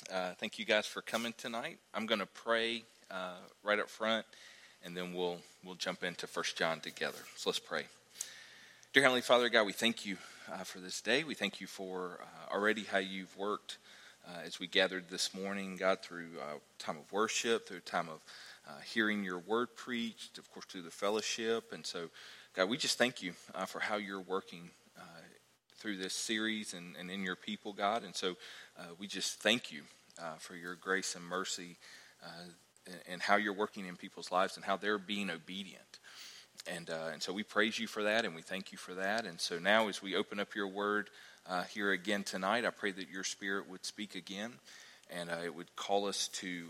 Thank you guys for coming tonight. I'm going to pray right up front, and then we'll jump into 1 John together. So let's pray. Dear Heavenly Father, God, we thank you for this day. We thank you for already how you've worked as we gathered this morning, God, through time of worship, through time of hearing your word preached, of course, through the fellowship. And so, God, we just thank you for how you're working through this series and in your people, God. And so we just thank you for your grace and mercy and how you're working in people's lives and how they're being obedient. And so we praise you for that, and we thank you for that. And so now as we open up your word here again tonight, I pray that your Spirit would speak again, and it would call us to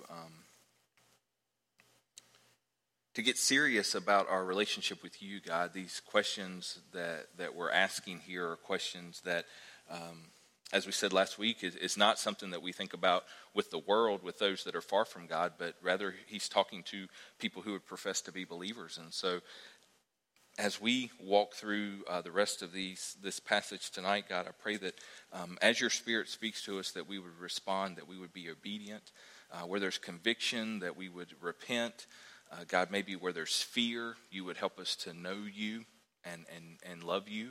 get serious about our relationship with you, God. These questions that we're asking here are questions that, as we said last week, is not something that we think about with the world, with those that are far from God, but rather he's talking to people who would profess to be believers. And so as we walk through the rest of this passage tonight, God, I pray that as your Spirit speaks to us, that we would respond, that we would be obedient. Where there's conviction, that we would repent. God, maybe where there's fear, you would help us to know you and love you.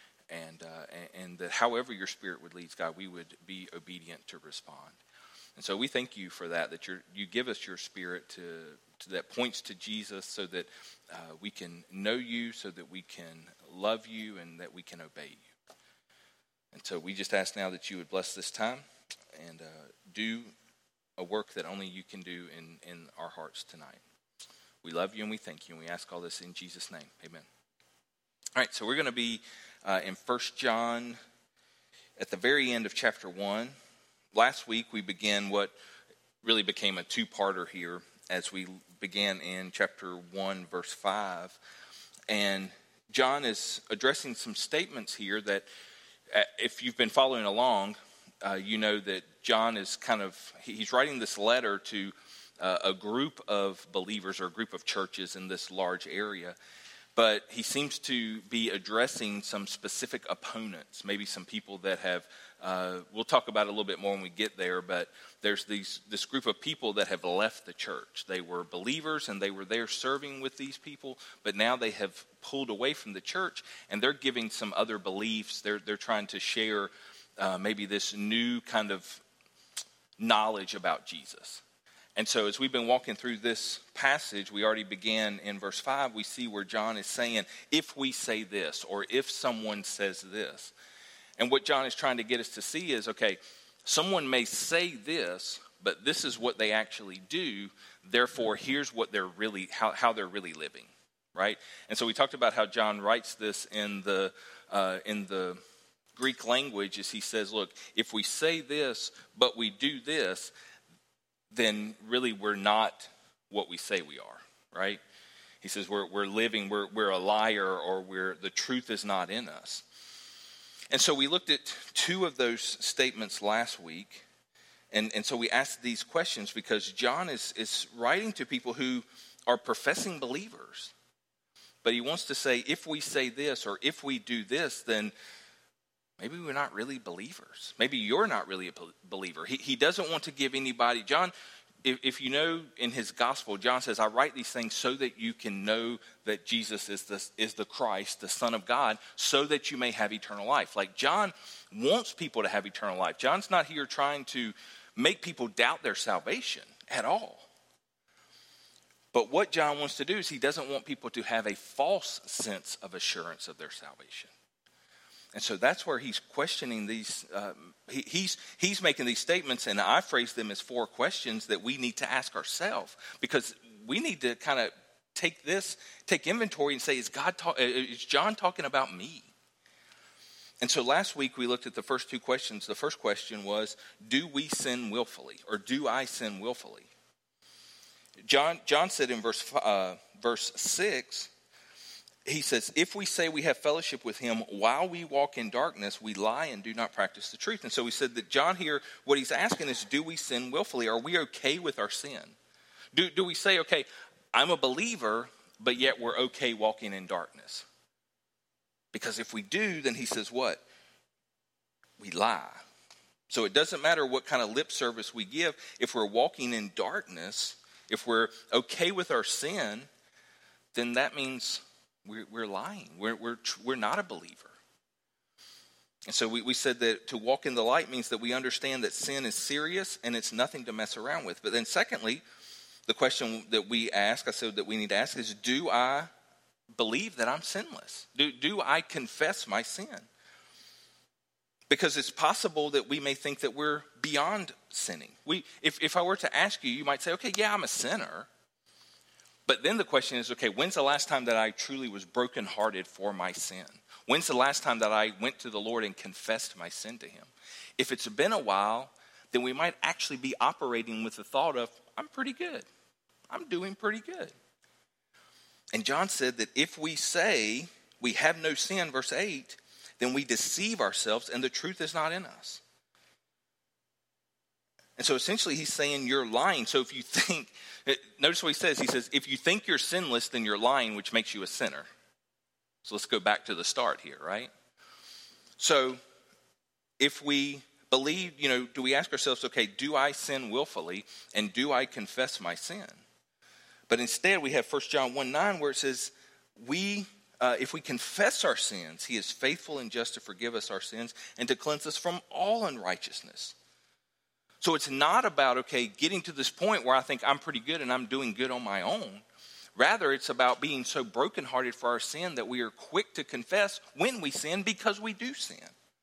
And that however your Spirit would lead, God, we would be obedient to respond. And so we thank you for that you give us your Spirit to that points to Jesus, so that we can know you, so that we can love you, and that we can obey you. And so we just ask now that you would bless this time and do a work that only you can do in our hearts tonight. We love you and we thank you, and we ask all this in Jesus' name. Amen. All right, so we're going to be in 1 John at the very end of chapter 1. Last week we began what really became a two-parter here, as we began in chapter 1, verse 5. And John is addressing some statements here that, if you've been following along, you know that John is he's writing this letter to a group of believers or a group of churches in this large area. But he seems to be addressing some specific opponents, maybe some people that have, we'll talk about it a little bit more when we get there, but there's this group of people that have left the church. They were believers and they were there serving with these people, but now they have pulled away from the church and they're giving some other beliefs. They're trying to share maybe this new kind of knowledge about Jesus. And so as we've been walking through this passage, we already began in verse 5, we see where John is saying, if we say this, or if someone says this. And what John is trying to get us to see is, okay, someone may say this, but this is what they actually do. Therefore, here's what they're really, how they're really living, right? And so we talked about how John writes this in the Greek language, as he says, look, if we say this, but we do this, then really we're not what we say we are, right? He says we're living, we're a liar, or the truth is not in us. And so we looked at two of those statements last week, and so we asked these questions because John is writing to people who are professing believers. But he wants to say, if we say this or if we do this, then maybe we're not really believers. Maybe you're not really a believer. He doesn't want to give anybody. John, if you know in his gospel, John says, I write these things so that you can know that Jesus is the Christ, the Son of God, so that you may have eternal life. Like John wants people to have eternal life. John's not here trying to make people doubt their salvation at all. But what John wants to do is he doesn't want people to have a false sense of assurance of their salvation. And so that's where he's questioning these, he's making these statements, and I phrase them as four questions that we need to ask ourselves, because we need to kind of take inventory and say, is John talking about me? And so last week we looked at the first two questions. The first question was, do we sin willfully, or do I sin willfully? John said in verse 6, he says, if we say we have fellowship with him while we walk in darkness, we lie and do not practice the truth. And so we said that John here, what he's asking is, do we sin willfully? Are we okay with our sin? Do we say, okay, I'm a believer, but yet we're okay walking in darkness? Because if we do, then he says what? We lie. So it doesn't matter what kind of lip service we give. If we're walking in darkness, if we're okay with our sin, then that means we're lying. We're not a believer. And so we said that to walk in the light means that we understand that sin is serious and it's nothing to mess around with. But then secondly, the question that we ask, I said that we need to ask is, do I believe that I'm sinless? Do I confess my sin? Because it's possible that we may think that we're beyond sinning. If I were to ask you, you might say, okay, yeah, I'm a sinner. But then the question is, okay, when's the last time that I truly was brokenhearted for my sin? When's the last time that I went to the Lord and confessed my sin to him? If it's been a while, then we might actually be operating with the thought of, I'm pretty good. I'm doing pretty good. And John said that if we say we have no sin, verse 8, then we deceive ourselves and the truth is not in us. And so essentially he's saying you're lying. So if you think, notice what he says. He says, if you think you're sinless, then you're lying, which makes you a sinner. So let's go back to the start here, right? So if we believe, do we ask ourselves, okay, do I sin willfully and do I confess my sin? But instead we have 1 John 1:9 where it says, if we confess our sins, he is faithful and just to forgive us our sins and to cleanse us from all unrighteousness. So it's not about, okay, getting to this point where I think I'm pretty good and I'm doing good on my own. Rather, it's about being so brokenhearted for our sin that we are quick to confess when we sin because we do sin.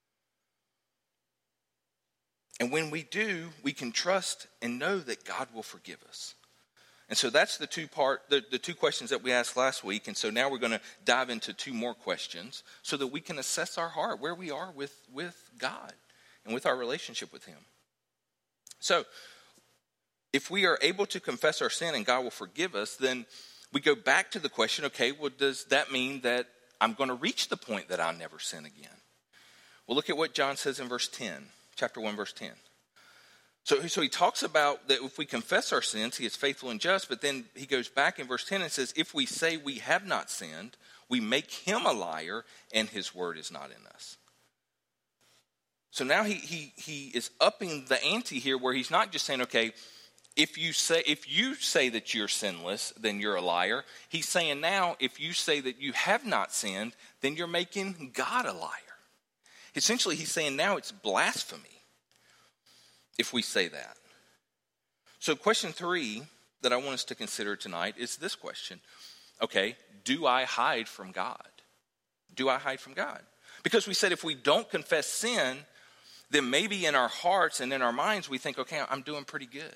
And when we do, we can trust and know that God will forgive us. And so that's the two questions that we asked last week. And so now we're going to dive into two more questions so that we can assess our heart, where we are with God and with our relationship with him. So if we are able to confess our sin and God will forgive us, then we go back to the question, okay, well, does that mean that I'm going to reach the point that I'll never sin again? Well, look at what John says in verse 10, chapter 1, verse 10. So he talks about that if we confess our sins, he is faithful and just, but then he goes back in verse 10 and says, if we say we have not sinned, we make him a liar and his word is not in us. So now he is upping the ante here where he's not just saying, okay, if you say that you're sinless, then you're a liar. He's saying now, if you say that you have not sinned, then you're making God a liar. Essentially, he's saying now it's blasphemy if we say that. So question 3 that I want us to consider tonight is this question. Okay, do I hide from God? Do I hide from God? Because we said if we don't confess sin, then maybe in our hearts and in our minds we think, okay, I'm doing pretty good.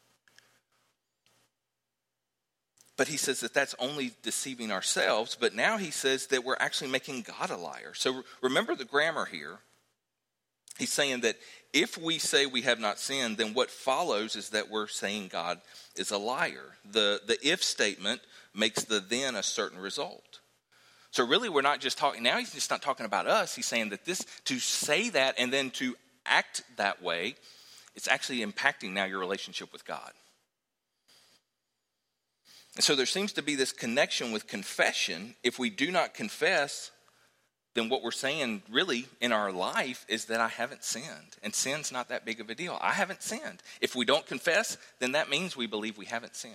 But he says that that's only deceiving ourselves. But now he says that we're actually making God a liar. So remember the grammar here. He's saying that if we say we have not sinned, then what follows is that we're saying God is a liar. The if statement makes the then a certain result. So really we're not just talking, now he's just not talking about us. He's saying that this, to say that and then to act that way, it's actually impacting now your relationship with God. And so there seems to be this connection with confession. If we do not confess, then what we're saying really in our life is that I haven't sinned. And sin's not that big of a deal. I haven't sinned. If we don't confess, then that means we believe we haven't sinned.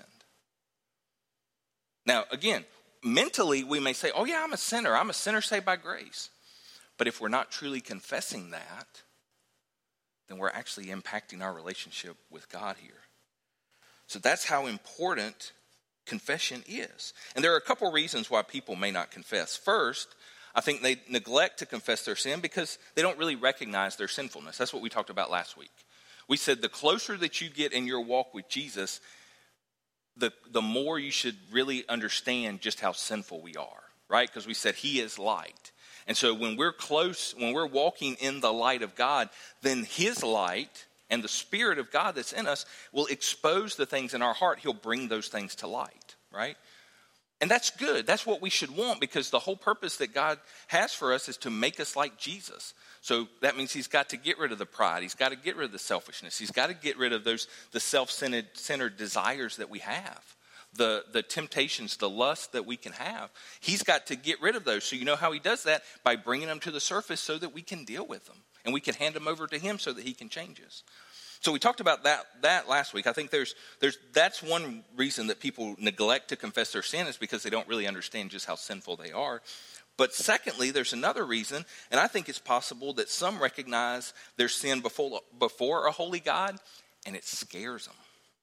Now, again, mentally we may say, oh yeah, I'm a sinner. I'm a sinner saved by grace. But if we're not truly confessing that, then we're actually impacting our relationship with God here. So that's how important confession is. And there are a couple reasons why people may not confess. First, I think they neglect to confess their sin because they don't really recognize their sinfulness. That's what we talked about last week. We said the closer that you get in your walk with Jesus, the more you should really understand just how sinful we are, right? Because we said he is light. And so when we're close, when we're walking in the light of God, then his light and the Spirit of God that's in us will expose the things in our heart. He'll bring those things to light, right? And that's good. That's what we should want because the whole purpose that God has for us is to make us like Jesus. So that means he's got to get rid of the pride. He's got to get rid of the selfishness. He's got to get rid of the self-centered desires that we have, the temptations, the lust that we can have. He's got to get rid of those. So you know how he does that? By bringing them to the surface so that we can deal with them. And we can hand them over to him so that he can change us. So we talked about that last week. I think that's one reason that people neglect to confess their sin, is because they don't really understand just how sinful they are. But secondly, there's another reason, and I think it's possible that some recognize their sin before a holy God, and it scares them.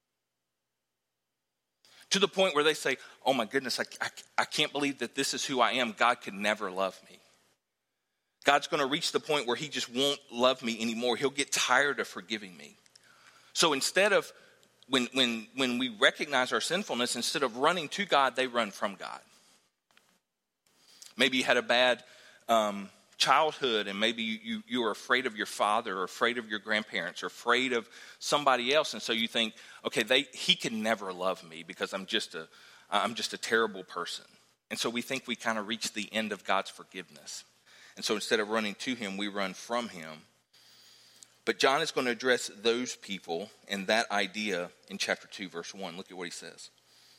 To the point where they say, oh my goodness, I can't believe that this is who I am. God could never love me. God's going to reach the point where he just won't love me anymore. He'll get tired of forgiving me. So instead of, when we recognize our sinfulness, instead of running to God, they run from God. Maybe you had a bad childhood, and maybe you were afraid of your father, or afraid of your grandparents, or afraid of somebody else, and so you think, okay, he can never love me because I'm just a terrible person. And so we think we kind of reached the end of God's forgiveness. And so instead of running to him, we run from him. But John is going to address those people and that idea in chapter 2, verse 1. Look at what he says.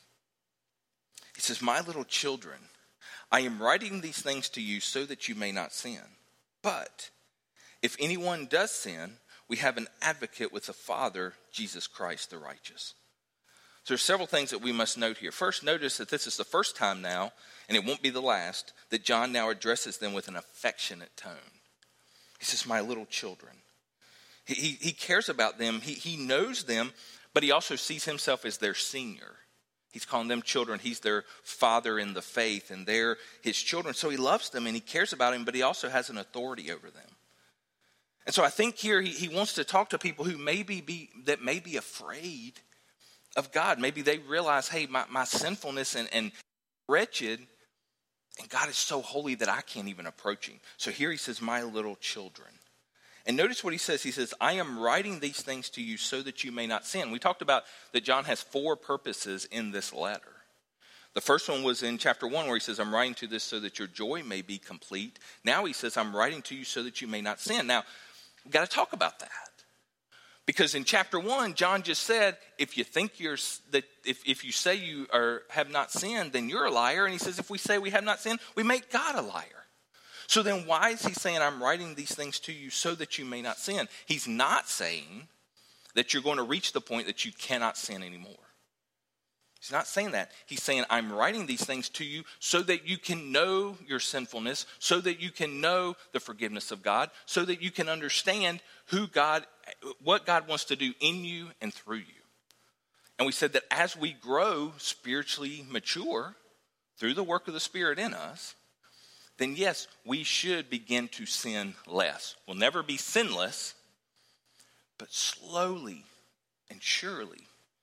He says, my little children, I am writing these things to you so that you may not sin. But if anyone does sin, we have an advocate with the Father, Jesus Christ the righteous. So there's several things that we must note here. First, notice that this is the first time now, and it won't be the last, that John now addresses them with an affectionate tone. He says, my little children. He cares about them. He knows them, but he also sees himself as their senior. He's calling them children. He's their father in the faith, and they're his children. So he loves them and he cares about them, but he also has an authority over them. And so I think here he wants to talk to people who may be afraid of God. Maybe they realize, hey, my sinfulness and wretched, and God is so holy that I can't even approach him. So here he says, my little children. And notice what he says. He says, I am writing these things to you so that you may not sin. We talked about that John has 4 purposes in this letter. The first one was in chapter 1 where he says, I'm writing to this so that your joy may be complete. Now he says, I'm writing to you so that you may not sin. Now, we've got to talk about that. Because in chapter 1, John just said, if you think if you say you have not sinned, then you're a liar. And he says, if we say we have not sinned, we make God a liar. So then why is he saying, I'm writing these things to you so that you may not sin? He's not saying that you're going to reach the point that you cannot sin anymore. He's not saying that. He's saying, I'm writing these things to you so that you can know your sinfulness, so that you can know the forgiveness of God, so that you can understand what God wants to do in you and through you. And we said that as we grow spiritually mature through the work of the Spirit in us, then yes, we should begin to sin less. We'll never be sinless, but slowly and surely,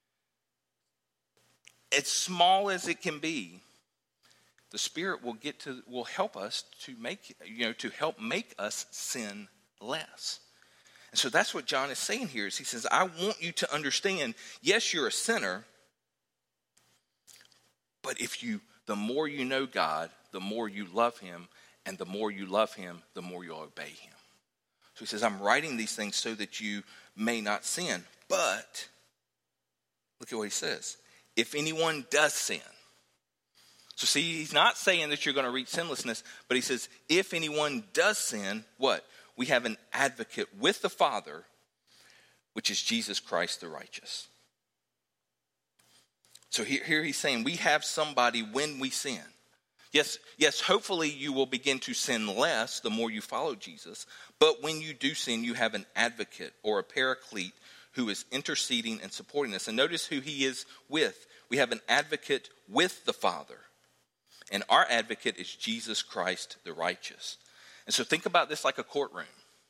as small as it can be, the Spirit will help us to help make us sin less. And so that's what John is saying here. Is he says, I want you to understand, yes, you're a sinner, but the more you know God, the more you love him, and the more you love him, the more you'll obey him. So he says, I'm writing these things so that you may not sin. But, look at what he says. If anyone does sin. So see, he's not saying that you're going to reach sinlessness, but he says, if anyone does sin, what? We have an advocate with the Father, which is Jesus Christ the righteous. So here he's saying we have somebody when we sin. Yes, hopefully you will begin to sin less the more you follow Jesus. But when you do sin, you have an advocate or a paraclete who is interceding and supporting us. And notice who he is with. We have an advocate with the Father. And our advocate is Jesus Christ the righteous. And so think about this like a courtroom.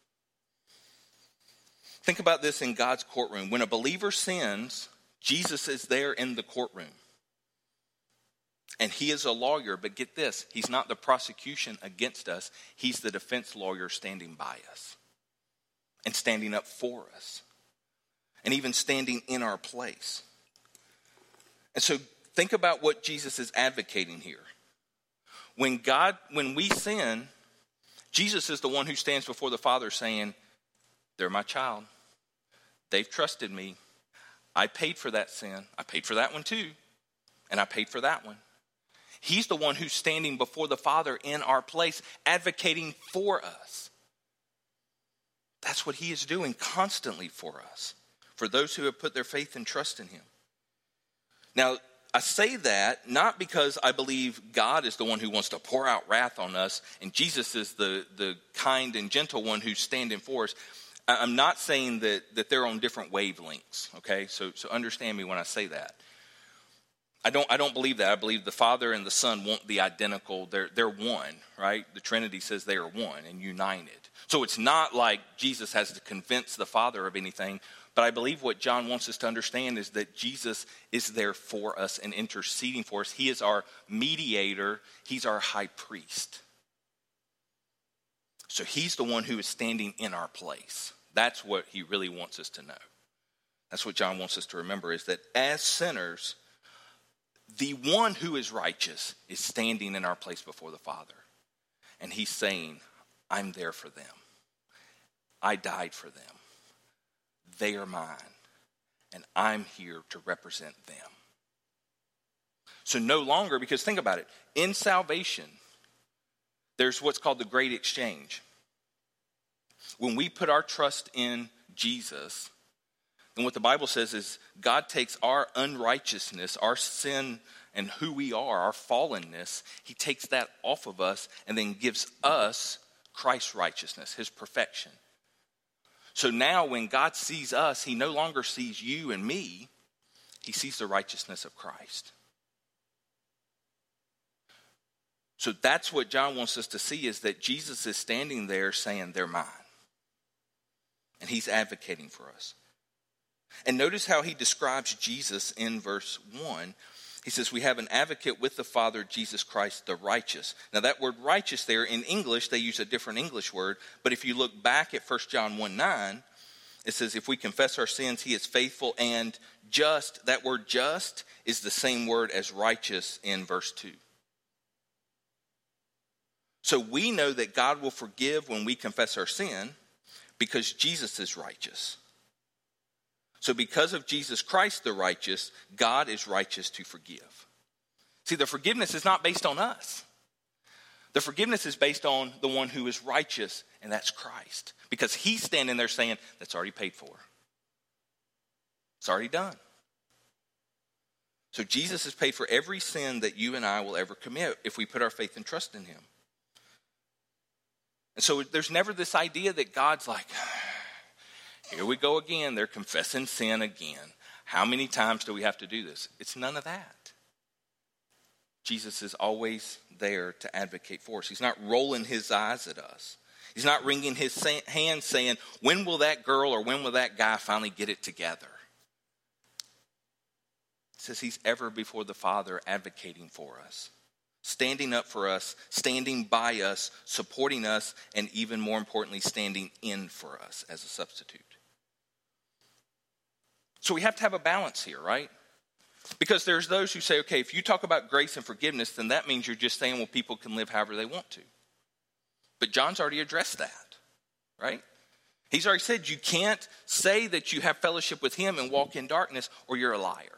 Think about this in God's courtroom. When a believer sins, Jesus is there in the courtroom. And he is a lawyer, but get this, he's not the prosecution against us. He's the defense lawyer standing by us and standing up for us and even standing in our place. And so think about what Jesus is advocating here. When we sin, Jesus is the one who stands before the Father saying, they're my child. They've trusted me. I paid for that sin. I paid for that one too. And I paid for that one. He's the one who's standing before the Father in our place, advocating for us. That's what he is doing constantly for us, for those who have put their faith and trust in him. Now, I say that not because I believe God is the one who wants to pour out wrath on us and Jesus is the kind and gentle one who's standing for us. I'm not saying that they're on different wavelengths, okay? So understand me when I say that. I don't believe that. I believe the Father and the Son won't be identical. They're one, right? The Trinity says they are one and united. So it's not like Jesus has to convince the Father of anything. But I believe what John wants us to understand is that Jesus is there for us and interceding for us. He is our mediator. He's our high priest. So he's the one who is standing in our place. That's what he really wants us to know. That's what John wants us to remember, is that as sinners, the one who is righteous is standing in our place before the Father. And he's saying, I'm there for them. I died for them. They are mine, and I'm here to represent them. So no longer, because think about it, in salvation, there's what's called the great exchange. When we put our trust in Jesus, then what the Bible says is God takes our unrighteousness, our sin, and who we are, our fallenness, he takes that off of us and then gives us Christ's righteousness, his perfection. So now when God sees us, he no longer sees you and me. He sees the righteousness of Christ. So that's what John wants us to see, is that Jesus is standing there saying, they're mine. And he's advocating for us. And notice how he describes Jesus in verse 1. He says, we have an advocate with the Father, Jesus Christ, the righteous. Now that word righteous there, in English, they use a different English word. But if you look back at 1 John 1:9, it says, if we confess our sins, he is faithful and just. That word just is the same word as righteous in verse 2. So we know that God will forgive when we confess our sin because Jesus is righteous. So because of Jesus Christ, the righteous, God is righteous to forgive. See, the forgiveness is not based on us. The forgiveness is based on the one who is righteous, and that's Christ. Because he's standing there saying, that's already paid for. It's already done. So Jesus has paid for every sin that you and I will ever commit if we put our faith and trust in him. And so there's never this idea that God's like, here we go again. They're confessing sin again. How many times do we have to do this? It's none of that. Jesus is always there to advocate for us. He's not rolling his eyes at us. He's not wringing his hand saying, when will that girl or when will that guy finally get it together? It says he's ever before the Father advocating for us, standing up for us, standing by us, supporting us, and even more importantly, standing in for us as a substitute. So we have to have a balance here, right? Because there's those who say, okay, if you talk about grace and forgiveness, then that means you're just saying, well, people can live however they want to. But John's already addressed that, right? He's already said you can't say that you have fellowship with him and walk in darkness, or you're a liar.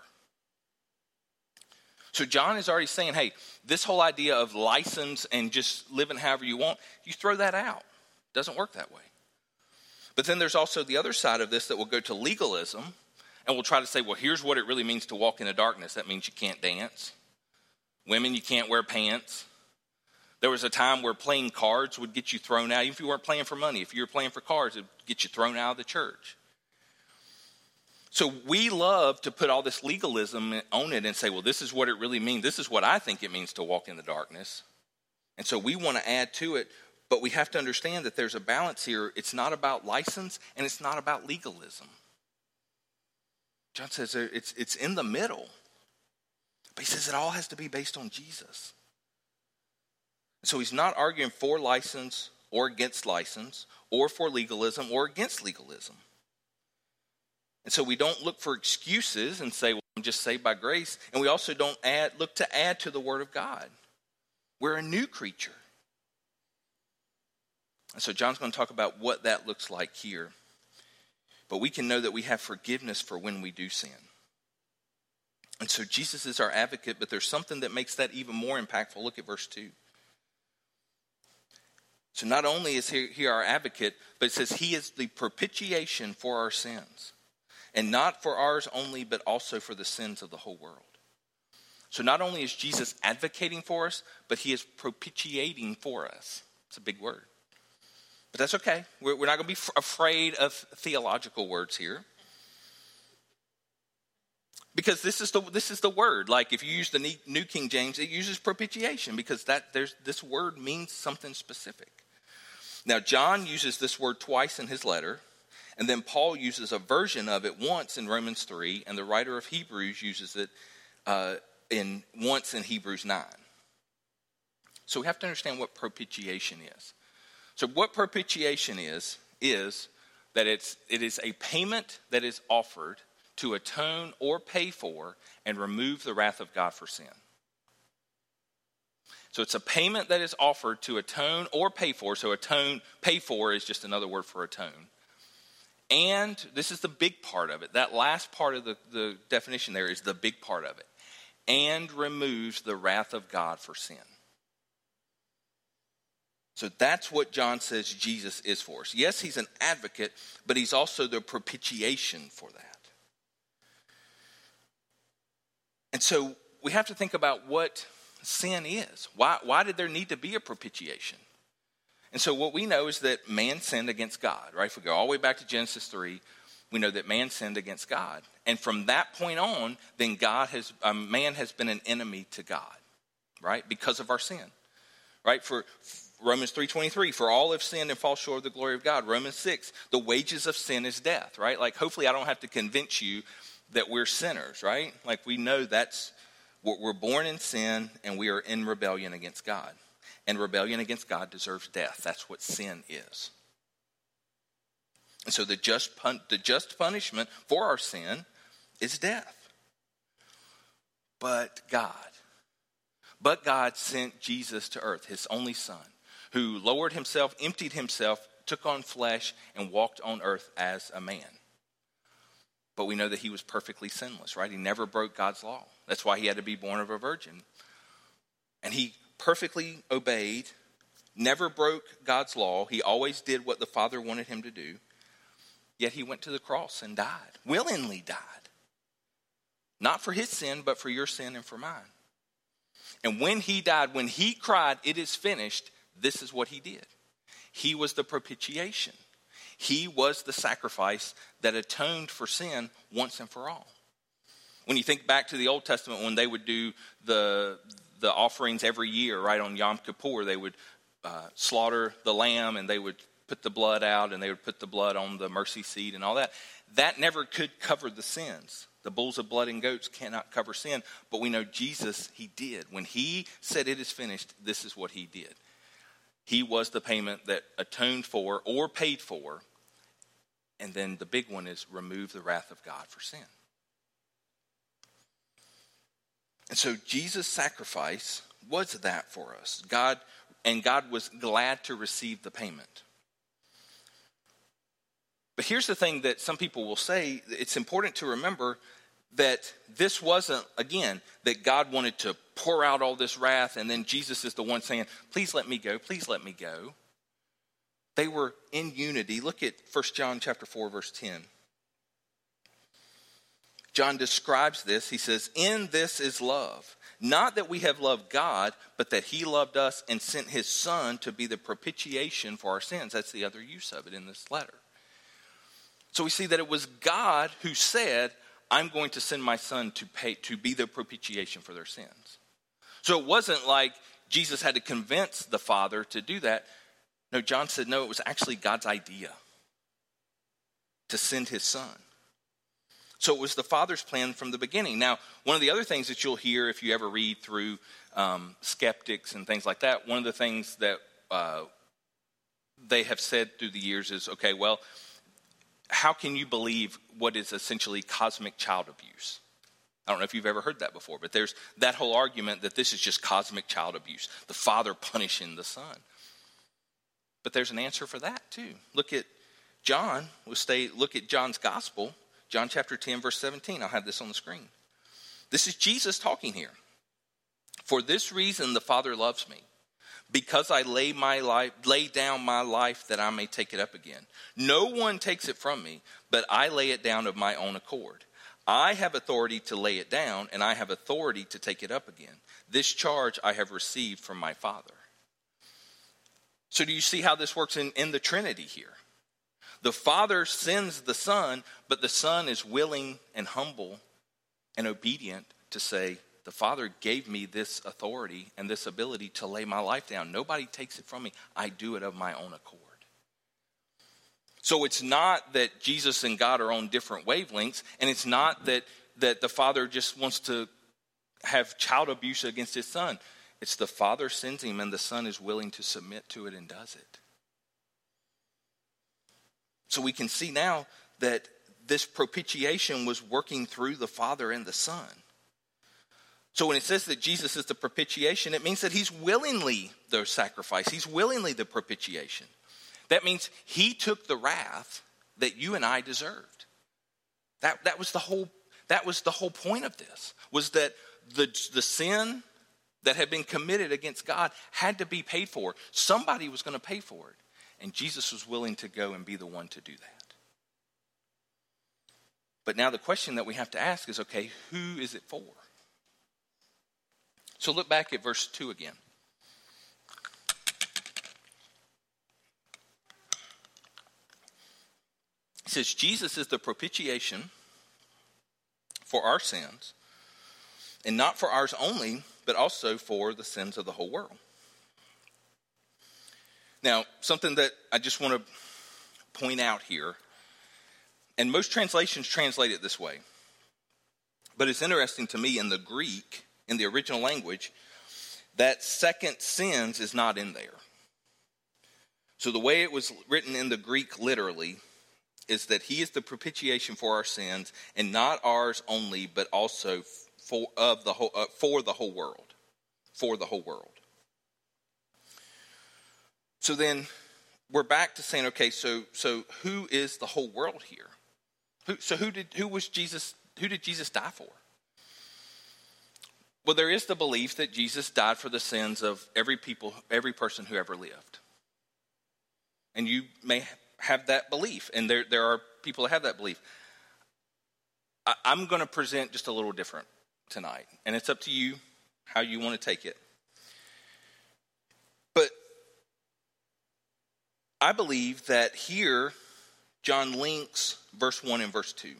So John is already saying, hey, this whole idea of license and just living however you want, you throw that out. It doesn't work that way. But then there's also the other side of this that will go to legalism, and we'll try to say, well, here's what it really means to walk in the darkness. That means you can't dance. Women, you can't wear pants. There was a time where playing cards would get you thrown out, even if you weren't playing for money. If you were playing for cards, it would get you thrown out of the church. So we love to put all this legalism on it and say, well, this is what it really means. This is what I think it means to walk in the darkness. And so we want to add to it, but we have to understand that there's a balance here. It's not about license and it's not about legalism. John says it's in the middle. But he says it all has to be based on Jesus. So he's not arguing for license or against license or for legalism or against legalism. And so we don't look for excuses and say, well, I'm just saved by grace. And we also don't look to add to the word of God. We're a new creature. And so John's going to talk about what that looks like here. But we can know that we have forgiveness for when we do sin. And so Jesus is our advocate, but there's something that makes that even more impactful. Look at verse 2. It So not only is he our advocate, but it says he is the propitiation for our sins. And not for ours only, but also for the sins of the whole world. So not only is Jesus advocating for us, but he is propitiating for us. It's a big word. But that's okay. We're not going to be afraid of theological words here. Because this is the word. Like if you use the New King James, it uses propitiation because this word means something specific. Now, John uses this word twice in his letter, and then Paul uses a version of it once in Romans 3, and the writer of Hebrews uses it once in Hebrews 9. So we have to understand what propitiation is. So what propitiation is that it is a payment that is offered to atone or pay for and remove the wrath of God for sin. So it's a payment that is offered to atone or pay for. So pay for is just another word for atone. And this is the big part of it. That last part of the definition there is the big part of it. And removes the wrath of God for sin. So that's what John says Jesus is for us. Yes, he's an advocate, but he's also the propitiation for that. And so we have to think about what sin is. Why did there need to be a propitiation? And so what we know is that man sinned against God, right? If we go all the way back to Genesis 3, we know that man sinned against God. And from that point on, then man has been an enemy to God, right? Because of our sin, right? For Romans 3:23, for all have sinned and fall short of the glory of God. Romans 6, the wages of sin is death, right? Like hopefully I don't have to convince you that we're sinners, right? Like we know we're born in sin and we are in rebellion against God. And rebellion against God deserves death. That's what sin is. And so the just punishment for our sin is death. But God sent Jesus to earth, his only son, who lowered himself, emptied himself, took on flesh, and walked on earth as a man. But we know that he was perfectly sinless, right? He never broke God's law. That's why he had to be born of a virgin. And he perfectly obeyed, never broke God's law. He always did what the Father wanted him to do. Yet he went to the cross and died, willingly died. Not for his sin, but for your sin and for mine. And when he died, when he cried, "It is finished," this is what he did. He was the propitiation. He was the sacrifice that atoned for sin once and for all. When you think back to the Old Testament, when they would do the offerings every year, right on Yom Kippur, they would slaughter the lamb and they would put the blood out and they would put the blood on the mercy seat and all that. That never could cover the sins. The bulls of blood and goats cannot cover sin, but we know Jesus, he did. When he said it is finished, this is what he did. He was the payment that atoned for or paid for. And then the big one is remove the wrath of God for sin. And so Jesus' sacrifice was that for us. God was glad to receive the payment. But here's the thing that some people will say. It's important to remember that this wasn't, again, that God wanted to pour out all this wrath and then Jesus is the one saying, "Please let me go, please let me go." They were in unity. Look at 1 John chapter 4, verse 10. John describes this. He says, "In this is love, not that we have loved God, but that he loved us and sent his son to be the propitiation for our sins." That's the other use of it in this letter. So we see that it was God who said, "I'm going to send my son to be the propitiation for their sins." So it wasn't like Jesus had to convince the Father to do that. No, John said, no, it was actually God's idea to send his son. So it was the Father's plan from the beginning. Now, one of the other things that you'll hear if you ever read through skeptics and things like that, one of the things that they have said through the years is, okay, well, how can you believe what is essentially cosmic child abuse? I don't know if you've ever heard that before, but there's that whole argument that this is just cosmic child abuse, the Father punishing the Son. But there's an answer for that too. Look at John. Look at John's gospel, John chapter 10, verse 17. I'll have this on the screen. This is Jesus talking here. "For this reason the Father loves me, because I lay down my life that I may take it up again. No one takes it from me, but I lay it down of my own accord. I have authority to lay it down, and I have authority to take it up again. This charge I have received from my Father. So do you see how this works in the Trinity here? The Father sends the Son, but the Son is willing and humble and obedient to say, the Father gave me this authority and this ability to lay my life down. Nobody takes it from me. I do it of my own accord. So it's not that Jesus and God are on different wavelengths, and it's not that the Father just wants to have child abuse against his Son. It's the Father sends him, and the Son is willing to submit to it and does it. So we can see now that this propitiation was working through the Father and the Son. So when it says that Jesus is the propitiation, it means that he's willingly the sacrifice. He's willingly the propitiation. That means he took the wrath that you and I deserved. That was the whole point of this, was that the sin that had been committed against God had to be paid for. Somebody was going to pay for it. And Jesus was willing to go and be the one to do that. But now the question that we have to ask is, okay, who is it for? So look back at verse 2 again. It says, Jesus is the propitiation for our sins, and not for ours only, but also for the sins of the whole world. Now, something that I just want to point out here, and most translations translate it this way, but it's interesting to me in the Greek, in the original language, that second sins is not in there. So the way it was written in the Greek literally is that he is the propitiation for our sins, and not ours only, but also for the whole world. For the whole world. So then we're back to saying, okay, so who is the whole world here? Who did Jesus die for? Well, there is the belief that Jesus died for the sins of every person who ever lived. And you may have that belief, and there are people that have that belief. I'm going to present just a little different tonight, and it's up to you how you want to take it. But I believe that here John links verse 1 and verse 2.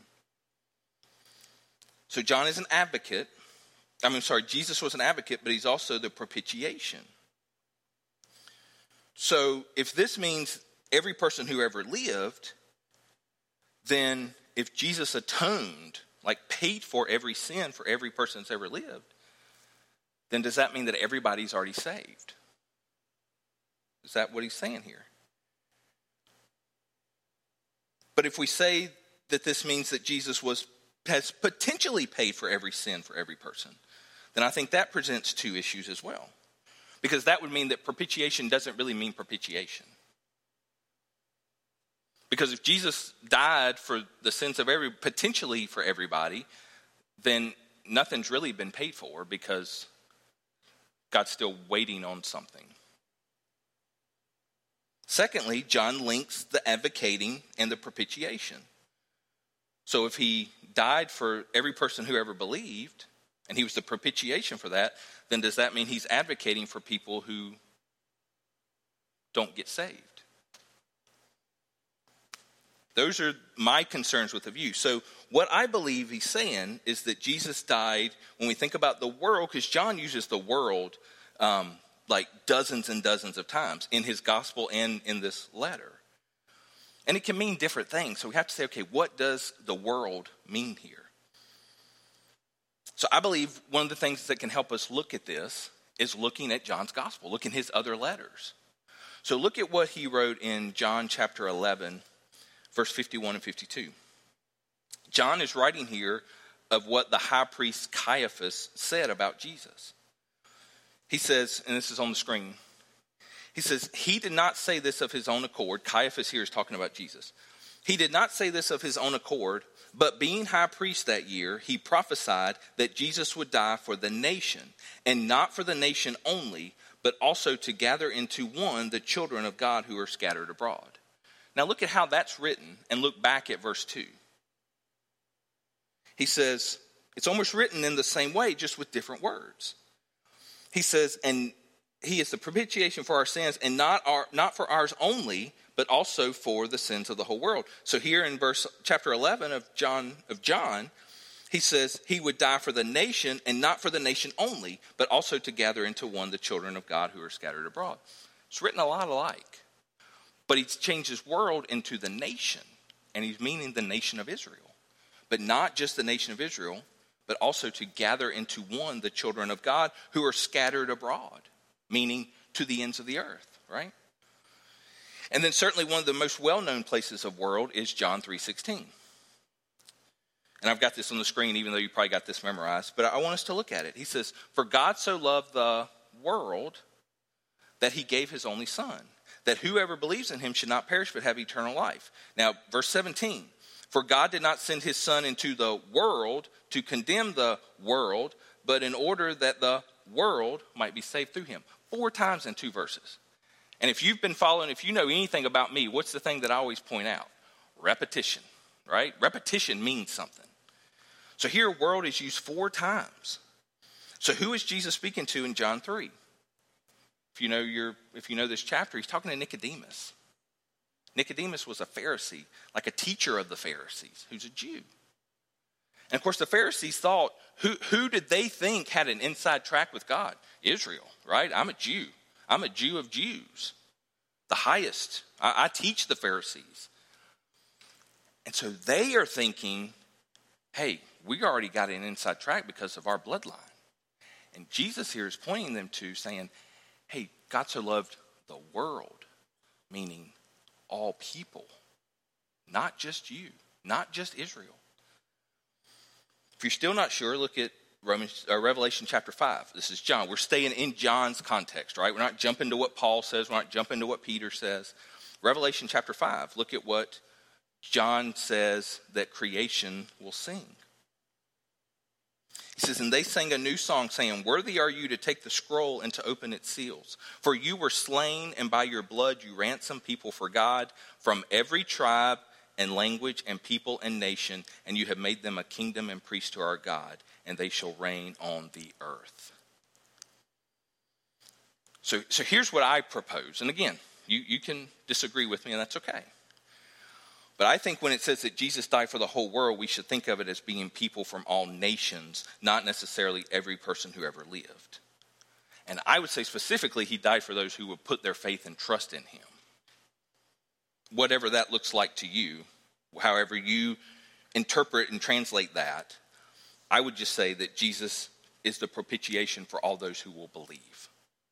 So John is an advocate. Jesus was an advocate, but he's also the propitiation. So if this means every person who ever lived, then if Jesus atoned, like paid for every sin for every person that's ever lived, then does that mean that everybody's already saved? Is that what he's saying here? But if we say that this means that Jesus has potentially paid for every sin for every person, then I think that presents two issues as well. Because that would mean that propitiation doesn't really mean propitiation. Because if Jesus died for the sins of potentially for everybody, then nothing's really been paid for because God's still waiting on something. Secondly, John links the advocating and the propitiation. So if he died for every person who ever believed, and he was the propitiation for that, then does that mean he's advocating for people who don't get saved? Those are my concerns with the view. So what I believe he's saying is that Jesus died, when we think about the world, because John uses the world like dozens and dozens of times in his gospel and in this letter. And it can mean different things. So we have to say, okay, what does the world mean here? So I believe one of the things that can help us look at this is looking at John's gospel, look in his other letters. So look at what he wrote in John chapter 11, verse 51 and 52. John is writing here of what the high priest Caiaphas said about Jesus. He says, and this is on the screen, he says, he did not say this of his own accord. Caiaphas here is talking about Jesus. He did not say this of his own accord, but being high priest that year, he prophesied that Jesus would die for the nation, and not for the nation only, but also to gather into one the children of God who are scattered abroad. Now look at how that's written and look back at verse 2. He says, it's almost written in the same way, just with different words. He says, and he is the propitiation for our sins, and not for ours only, but also for the sins of the whole world. So here in chapter 11 of John, he says he would die for the nation, and not for the nation only, but also to gather into one the children of God who are scattered abroad. It's written a lot alike. But he's changed his world into the nation, and he's meaning the nation of Israel. But not just the nation of Israel, but also to gather into one the children of God who are scattered abroad, meaning to the ends of the earth, right? And then certainly one of the most well-known places of world is John 3:16. And I've got this on the screen, even though you probably got this memorized, but I want us to look at it. He says, for God so loved the world that he gave his only son, that whoever believes in him should not perish but have eternal life. Now, verse 17, for God did not send his son into the world to condemn the world, but in order that the world might be saved through him. 4 times in 2 verses. And if you've been following, if you know anything about me, what's the thing that I always point out? Repetition, right? Repetition means something. So here, world is used 4 times. So who is Jesus speaking to in John 3? If you know this chapter, he's talking to Nicodemus. Nicodemus was a Pharisee, like a teacher of the Pharisees, who's a Jew. And of course, the Pharisees thought, who did they think had an inside track with God? Israel, right? I'm a Jew. I'm a Jew of Jews. The highest. I teach the Pharisees. And so they are thinking, hey, we already got an inside track because of our bloodline. And Jesus here is pointing them to saying, hey, God so loved the world, meaning all people, not just you, not just Israel. If you're still not sure, look at Revelation chapter 5. This is John. We're staying in John's context, right? We're not jumping to what Paul says. We're not jumping to what Peter says. Revelation chapter 5. Look at what John says that creation will sing. He says, and they sang a new song saying, worthy are you to take the scroll and to open its seals. For you were slain, and by your blood you ransomed people for God from every tribe and language and people and nation, and you have made them a kingdom and priests to our God, and they shall reign on the earth. So here's what I propose. And again, you can disagree with me, and that's okay. But I think when it says that Jesus died for the whole world, we should think of it as being people from all nations, not necessarily every person who ever lived. And I would say specifically he died for those who would put their faith and trust in him. Whatever that looks like to you, however you interpret and translate that, I would just say that Jesus is the propitiation for all those who will believe.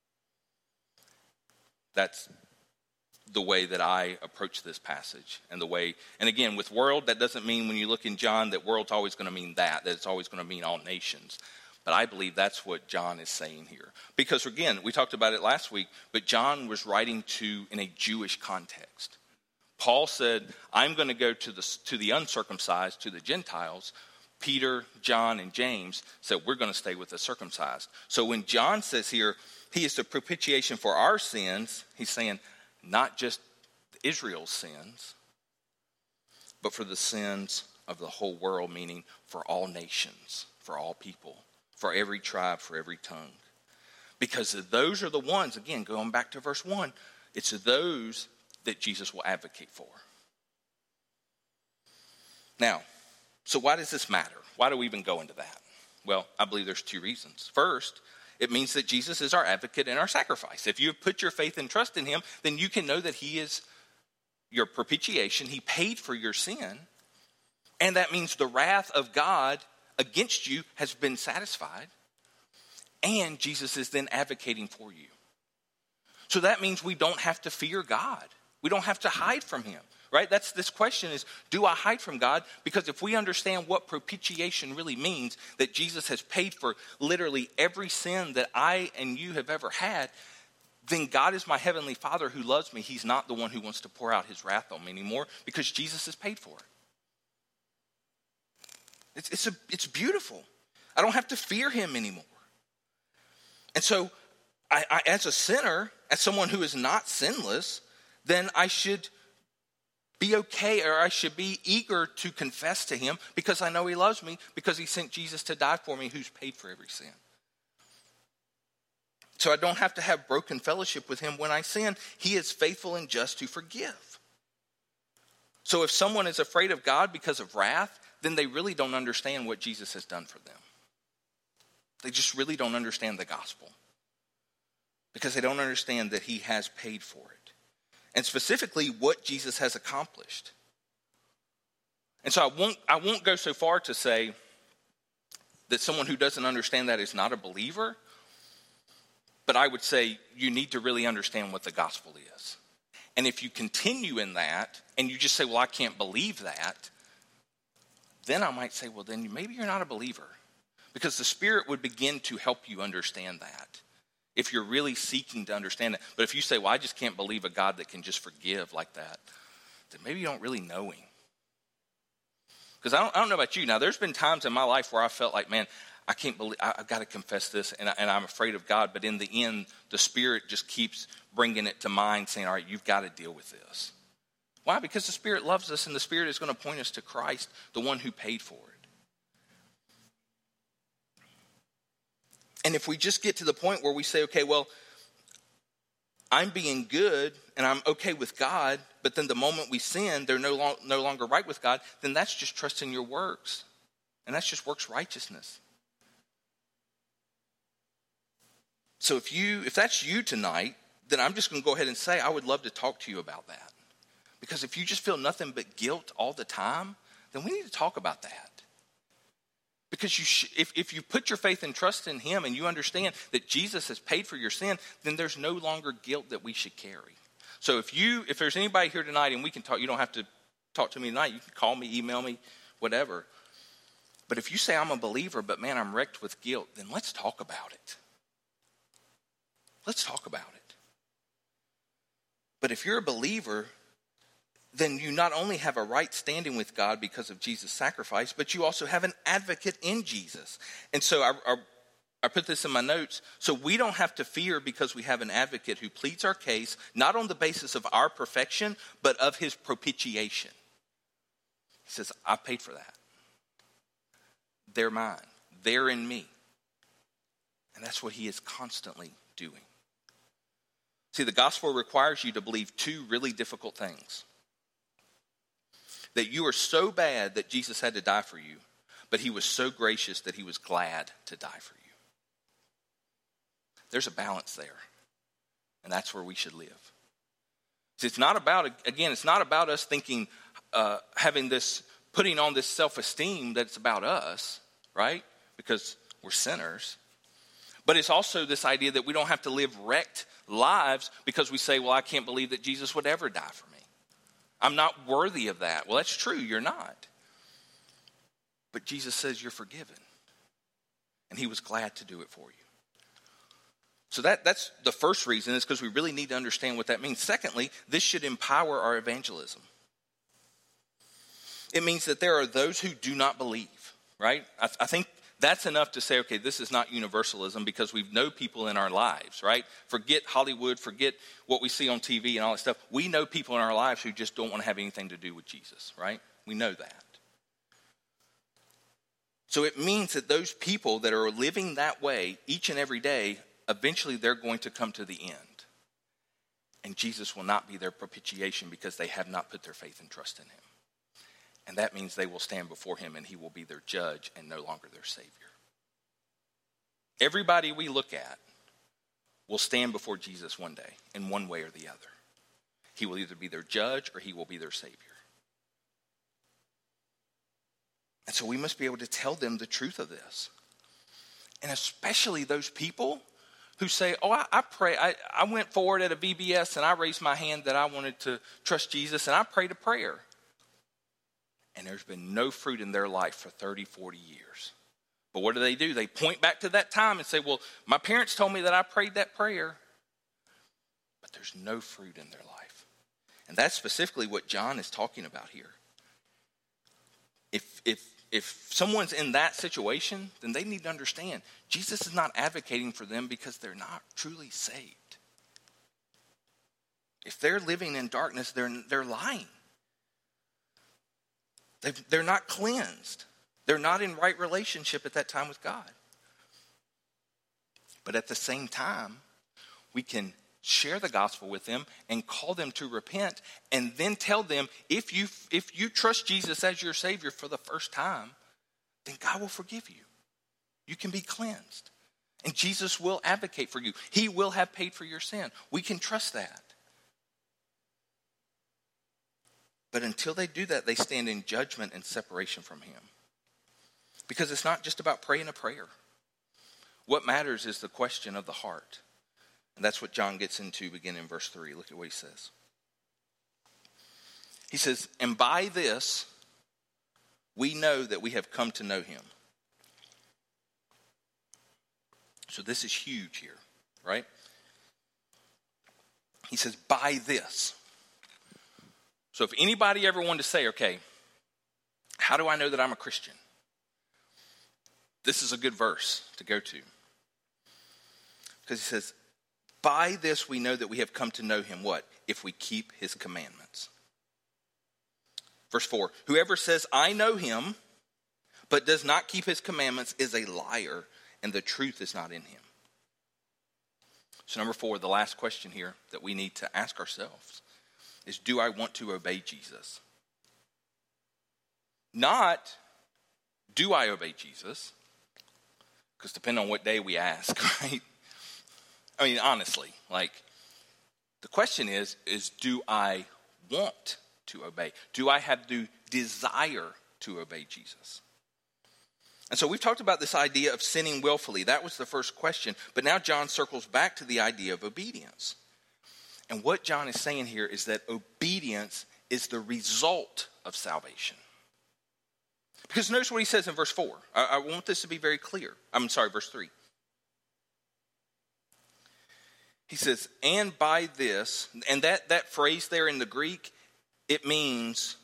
That's the way that I approach this passage. And again, with world, that doesn't mean when you look in John that world's always going to mean that it's always going to mean all nations. But I believe that's what John is saying here. Because again, we talked about it last week, but John was writing in a Jewish context. Paul said, I'm going to go to the uncircumcised, to the Gentiles. Peter, John, and James said, we're going to stay with the circumcised. So when John says here, he is the propitiation for our sins, he's saying, not just Israel's sins, but for the sins of the whole world, meaning for all nations, for all people, for every tribe, for every tongue. Because those are the ones, again, going back to verse 1, it's those that Jesus will advocate for. Now, so why does this matter? Why do we even go into that? Well, I believe there's 2 reasons. First, it means that Jesus is our advocate and our sacrifice. If you have put your faith and trust in him, then you can know that he is your propitiation. He paid for your sin. And that means the wrath of God against you has been satisfied. And Jesus is then advocating for you. So that means we don't have to fear God. We don't have to hide from him, right? This question is, do I hide from God? Because if we understand what propitiation really means, that Jesus has paid for literally every sin that I and you have ever had, then God is my heavenly Father who loves me. He's not the one who wants to pour out his wrath on me anymore because Jesus has paid for it. It's beautiful. I don't have to fear him anymore. And so I, as a sinner, as someone who is not sinless, then I should be okay, or I should be eager to confess to him because I know he loves me, because he sent Jesus to die for me, who's paid for every sin. So I don't have to have broken fellowship with him when I sin. He is faithful and just to forgive. So if someone is afraid of God because of wrath, then they really don't understand what Jesus has done for them. They just really don't understand the gospel, because they don't understand that he has paid for it, and specifically what Jesus has accomplished. And so I won't go so far to say that someone who doesn't understand that is not a believer, but I would say you need to really understand what the gospel is. And if you continue in that and you just say, well, I can't believe that, then I might say, well, then maybe you're not a believer, because the Spirit would begin to help you understand that if you're really seeking to understand it. But if you say, well, I just can't believe a God that can just forgive like that, then maybe you don't really know him. Because I don't know about you. Now, there's been times in my life where I felt like, man, I can't believe, I've got to confess this, and I'm afraid of God. But in the end, the Spirit just keeps bringing it to mind, saying, all right, you've got to deal with this. Why? Because the Spirit loves us, and the Spirit is going to point us to Christ, the one who paid for it. And if we just get to the point where we say, okay, well, I'm being good and I'm okay with God, but then the moment we sin, they're no longer right with God, then that's just trusting your works. And that's just works righteousness. So if that's you tonight, then I'm just going to go ahead and say I would love to talk to you about that. Because if you just feel nothing but guilt all the time, then we need to talk about that. Because if you put your faith and trust in him and you understand that Jesus has paid for your sin, then there's no longer guilt that we should carry. So if there's anybody here tonight and we can talk, you don't have to talk to me tonight. You can call me, email me, whatever. But if you say I'm a believer, but man, I'm wrecked with guilt, then let's talk about it. Let's talk about it. But if you're a believer, then you not only have a right standing with God because of Jesus' sacrifice, but you also have an advocate in Jesus. And so I put this in my notes. So we don't have to fear because we have an advocate who pleads our case, not on the basis of our perfection, but of his propitiation. He says, I paid for that. They're mine. They're in me. And that's what he is constantly doing. See, the gospel requires you to believe two really difficult things. That you are so bad that Jesus had to die for you, but he was so gracious that he was glad to die for you. There's a balance there, and that's where we should live. See, it's not about us thinking, having this, putting on this self-esteem that it's about us, right? Because we're sinners. But it's also this idea that we don't have to live wrecked lives because we say, well, I can't believe that Jesus would ever die for me. I'm not worthy of that. Well, that's true. You're not. But Jesus says you're forgiven. And he was glad to do it for you. So that's the first reason, is because we really need to understand what that means. Secondly, this should empower our evangelism. It means that there are those who do not believe, right? I think that's enough to say, okay, this is not universalism, because we know people in our lives, right? Forget Hollywood, forget what we see on TV and all that stuff. We know people in our lives who just don't want to have anything to do with Jesus, right? We know that. So it means that those people that are living that way each and every day, eventually they're going to come to the end. And Jesus will not be their propitiation because they have not put their faith and trust in him. And that means they will stand before him and he will be their judge and no longer their savior. Everybody we look at will stand before Jesus one day in one way or the other. He will either be their judge or he will be their savior. And so we must be able to tell them the truth of this. And especially those people who say, oh, I pray. I went forward at a VBS and I raised my hand that I wanted to trust Jesus and I prayed a prayer. And there's been no fruit in their life for 30, 40 years. But what do? They point back to that time and say, well, my parents told me that I prayed that prayer. But there's no fruit in their life. And that's specifically what John is talking about here. If if someone's in that situation, then they need to understand Jesus is not advocating for them because they're not truly saved. If they're living in darkness, they're lying. They're not cleansed. They're not in right relationship at that time with God. But at the same time, we can share the gospel with them and call them to repent, and then tell them, if you trust Jesus as your Savior for the first time, then God will forgive you. You can be cleansed. And Jesus will advocate for you. He will have paid for your sin. We can trust that. But until they do that, they stand in judgment and separation from him. Because it's not just about praying a prayer. What matters is the question of the heart. And that's what John gets into beginning in verse 3. Look at what he says. He says, and by this, we know that we have come to know him. So this is huge here, right? He says, by this. So if anybody ever wanted to say, okay, how do I know that I'm a Christian? This is a good verse to go to. Because he says, by this we know that we have come to know him, what? If we keep his commandments. Verse 4, whoever says, I know him, but does not keep his commandments is a liar, and the truth is not in him. So number 4, the last question here that we need to ask ourselves is, do I want to obey Jesus? Not, do I obey Jesus? Because depending on what day we ask, right? I mean, honestly, the question is do I want to obey? Do I have the desire to obey Jesus? And so we've talked about this idea of sinning willfully. That was the first question. But now John circles back to the idea of obedience. And what John is saying here is that obedience is the result of salvation. Because notice what he says in verse 4. I want this to be very clear. Verse 3. He says, and by this, and that phrase there in the Greek, it means,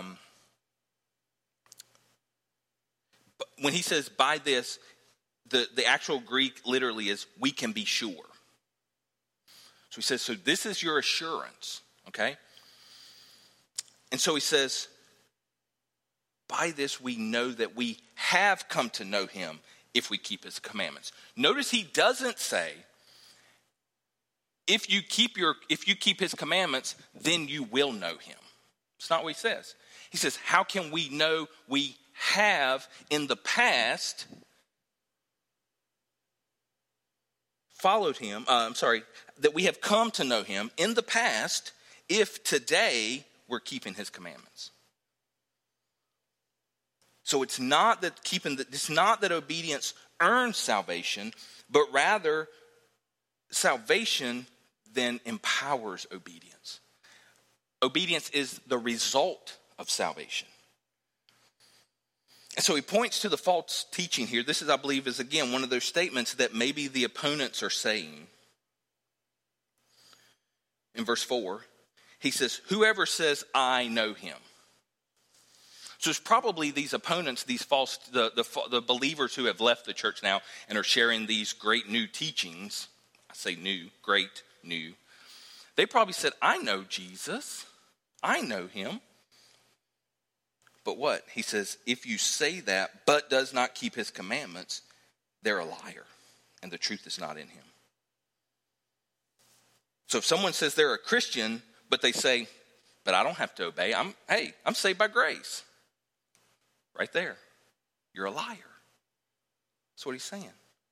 when he says by this, the actual Greek literally is, we can be sure. So he says, so this is your assurance, okay? And so he says, by this we know that we have come to know him if we keep his commandments. Notice he doesn't say, if you keep his commandments, then you will know him. It's not what he says. He says, how can we know we have in the past followed him, that we have come to know him in the past if today we're keeping his commandments. So it's not that obedience earns salvation, but rather salvation then empowers obedience. Obedience is the result of salvation. And so he points to the false teaching here. This is, I believe, is again one of those statements that maybe the opponents are saying. In verse 4, he says, whoever says, I know him. So it's probably these opponents, these false, the believers who have left the church now and are sharing these great new teachings. I say new, great, new. They probably said, I know Jesus. I know him. But what? He says, if you say that, but does not keep his commandments, they're a liar, and the truth is not in him. So if someone says they're a Christian, but they say, but I don't have to obey, I'm saved by grace. Right there. You're a liar. That's what he's saying.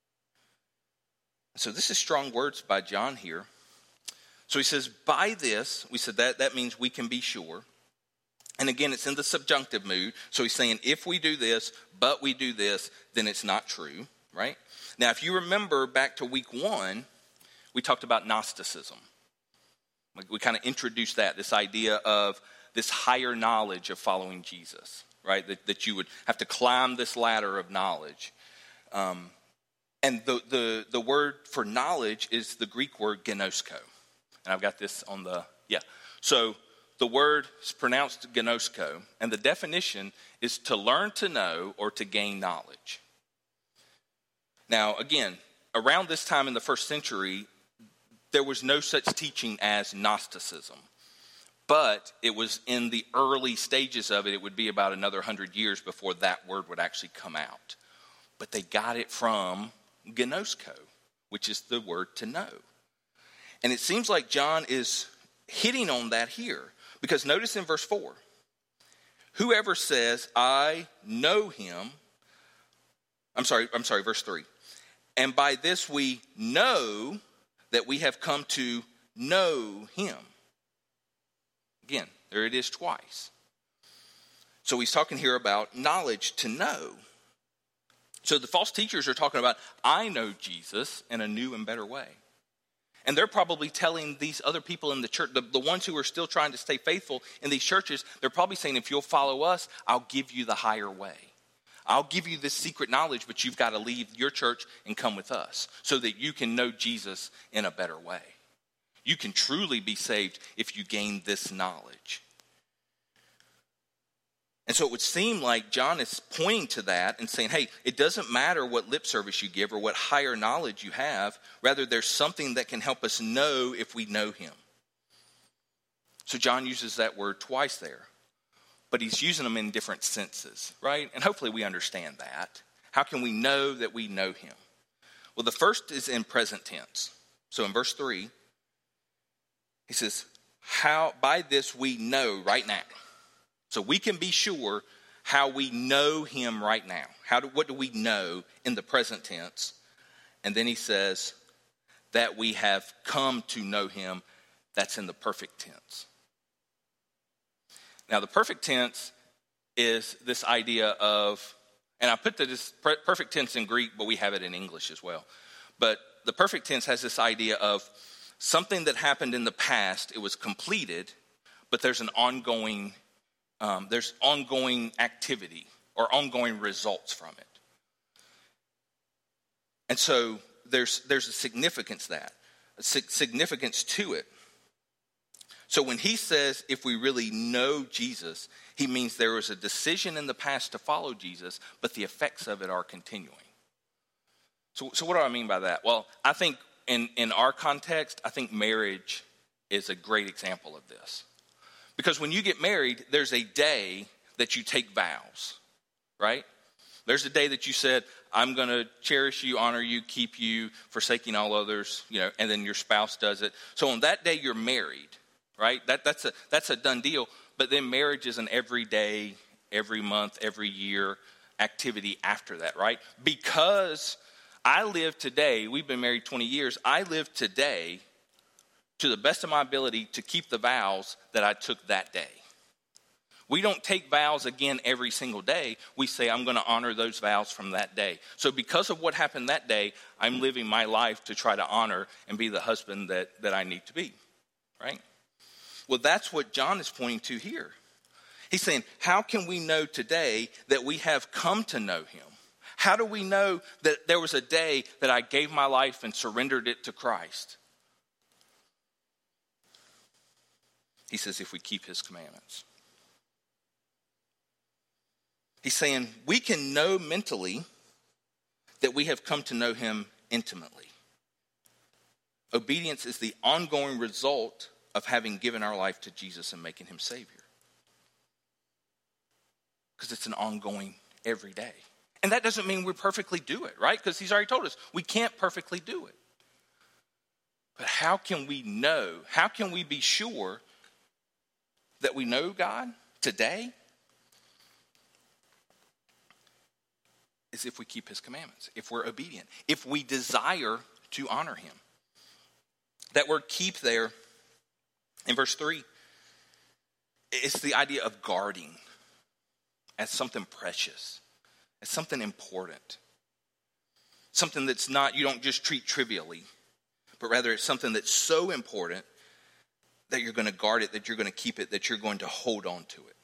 So this is strong words by John here. So he says, by this, we said that means we can be sure. And again, it's in the subjunctive mood. So he's saying, if we do this, but we do this, then it's not true, right? Now, if you remember back to week 1, we talked about Gnosticism. We kind of introduced this idea of this higher knowledge of following Jesus, right? That you would have to climb this ladder of knowledge. And the word for knowledge is the Greek word gnosko. And I've got this on So the word is pronounced gnosko, and the definition is to learn to know or to gain knowledge. Now, again, around this time in the first century, there was no such teaching as Gnosticism. But it was in the early stages of it. It would be about another 100 years before that word would actually come out. But they got it from gnosko, which is the word to know. And it seems like John is hitting on that here. Because notice in verse 4, whoever says, I know him, verse 3. And by this we know that we have come to know him. Again, there it is twice. So he's talking here about knowledge to know. So the false teachers are talking about, I know Jesus in a new and better way. And they're probably telling these other people in the church, the ones who are still trying to stay faithful in these churches, they're probably saying, if you'll follow us, I'll give you the higher way. I'll give you this secret knowledge, but you've got to leave your church and come with us so that you can know Jesus in a better way. You can truly be saved if you gain this knowledge. And so it would seem like John is pointing to that and saying, hey, it doesn't matter what lip service you give or what higher knowledge you have. Rather, there's something that can help us know if we know him. So John uses that word twice there. But he's using them in different senses, right? And hopefully we understand that. How can we know that we know him? Well, the first is in present tense. So in verse 3, he says, how by this we know right now. So we can be sure how we know him right now. What do we know in the present tense? And then he says that we have come to know him. That's in the perfect tense. Now, the perfect tense is this idea of, and I put this perfect tense in Greek, but we have it in English as well. But the perfect tense has this idea of something that happened in the past. It was completed, but there's an ongoing activity or ongoing results from it. And so there's a significance to it. So when he says, if we really know Jesus, he means there was a decision in the past to follow Jesus, but the effects of it are continuing. So what do I mean by that? Well, I think in our context, I think marriage is a great example of this. Because when you get married, there's a day that you take vows, right? There's a day that you said, I'm going to cherish you, honor you, keep you, forsaking all others, and then your spouse does it. So on that day, you're married. Right? That's a done deal. But then marriage is an every day, every month, every year activity after that, right? Because I live today, we've been married 20 years, I live today to the best of my ability to keep the vows that I took that day. We don't take vows again every single day. We say, I'm going to honor those vows from that day. So because of what happened that day, I'm living my life to try to honor and be the husband that I need to be, right? Well, that's what John is pointing to here. He's saying, how can we know today that we have come to know him? How do we know that there was a day that I gave my life and surrendered it to Christ? He says, if we keep his commandments. He's saying, we can know mentally that we have come to know him intimately. Obedience is the ongoing result of having given our life to Jesus and making him Savior. Because it's an ongoing every day. And that doesn't mean we perfectly do it, right? Because he's already told us we can't perfectly do it. But how can we know? How can we be sure that we know God today? Is if we keep his commandments, if we're obedient, if we desire to honor him. That word keep there in verse 3, it's the idea of guarding as something precious, as something important. Something that's not, you don't just treat trivially, but rather it's something that's so important that you're going to guard it, that you're going to keep it, that you're going to hold on to it.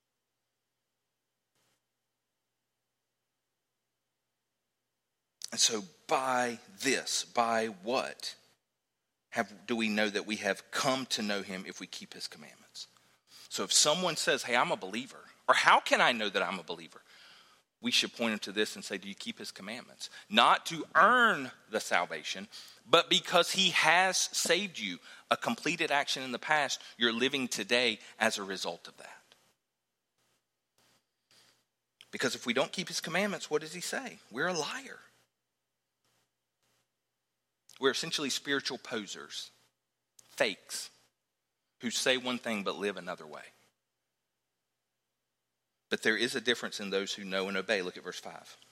And so by this, by what do we know that we have come to know him if we keep his commandments? So if someone says, hey, I'm a believer, or how can I know that I'm a believer? We should point them to this and say, do you keep his commandments? Not to earn the salvation, but because he has saved you, a completed action in the past, you're living today as a result of that. Because if we don't keep his commandments, what does he say? We're a liar. We're essentially spiritual posers, fakes, who say one thing but live another way. But there is a difference in those who know and obey. Look at verse 5.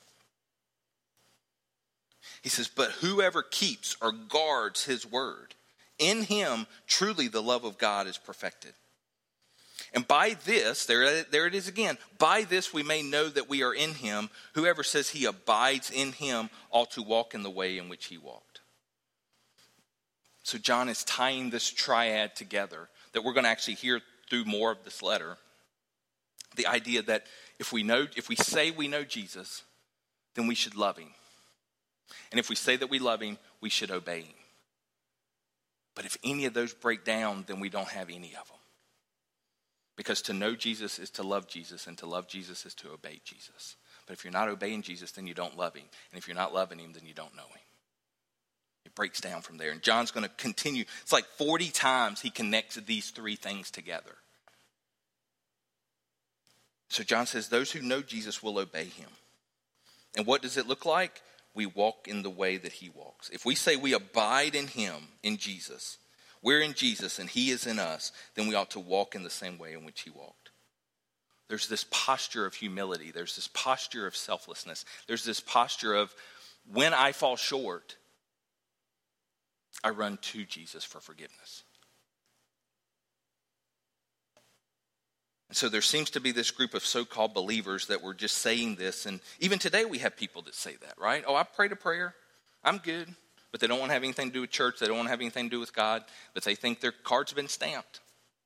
He says, but whoever keeps or guards his word, in him truly the love of God is perfected. And by this, there it is again, by this we may know that we are in him. Whoever says he abides in him ought to walk in the way in which he walked. So John is tying this triad together that we're going to actually hear through more of this letter. The idea that if we say we know Jesus, then we should love him. And if we say that we love him, we should obey him. But if any of those break down, then we don't have any of them. Because to know Jesus is to love Jesus, and to love Jesus is to obey Jesus. But if you're not obeying Jesus, then you don't love him. And if you're not loving him, then you don't know him. It breaks down from there. And John's going to continue. It's like 40 times he connects these three things together. So John says, those who know Jesus will obey him. And what does it look like? We walk in the way that he walks. If we say we abide in him, in Jesus, we're in Jesus and he is in us, then we ought to walk in the same way in which he walked. There's this posture of humility. There's this posture of selflessness. There's this posture of when I fall short, I run to Jesus for forgiveness. And so there seems to be this group of so-called believers that were just saying this. And even today we have people that say that, right? Oh, I prayed a prayer. I'm good. But they don't want to have anything to do with church. They don't want to have anything to do with God. But they think their card's been stamped.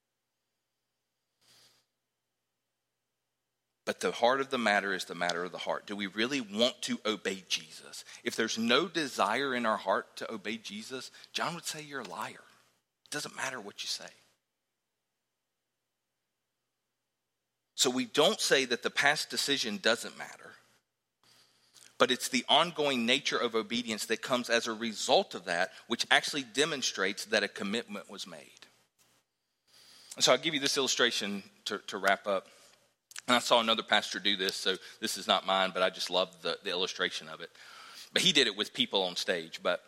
But the heart of the matter is the matter of the heart. Do we really want to obey Jesus? If there's no desire in our heart to obey Jesus, John would say you're a liar. It doesn't matter what you say. So we don't say that the past decision doesn't matter, but it's the ongoing nature of obedience that comes as a result of that, which actually demonstrates that a commitment was made. And so I'll give you this illustration to wrap up. And I saw another pastor do this, so this is not mine, but I just love the illustration of it. But he did it with people on stage. But